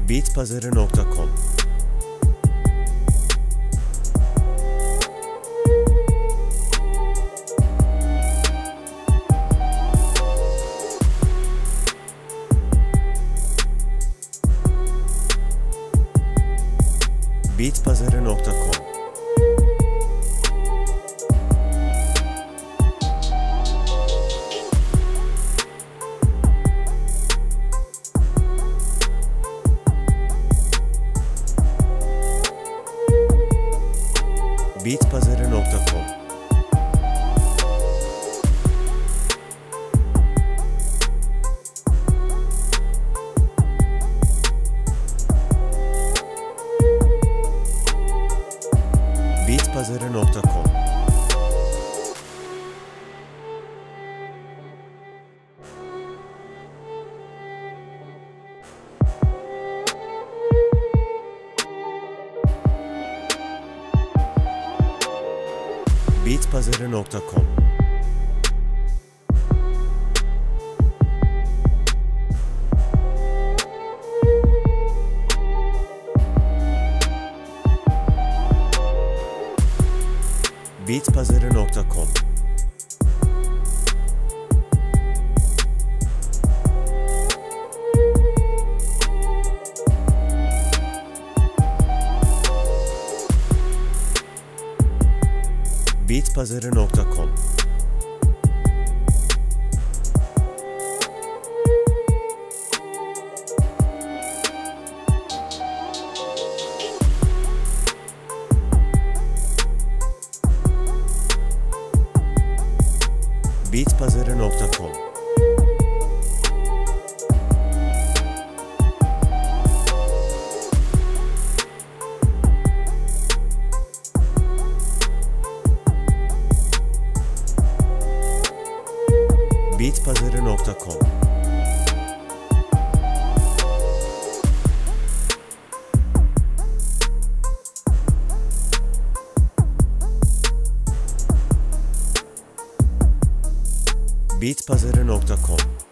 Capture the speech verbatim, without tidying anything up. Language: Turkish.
bitpazarı nokta com bitpazarı nokta com bitpazarı nokta com bitpazarı nokta com bitpazarı nokta com bitpazarı nokta com bitpazarı nokta com bitpazarı nokta com bitpazarı nokta com bitpazarı nokta com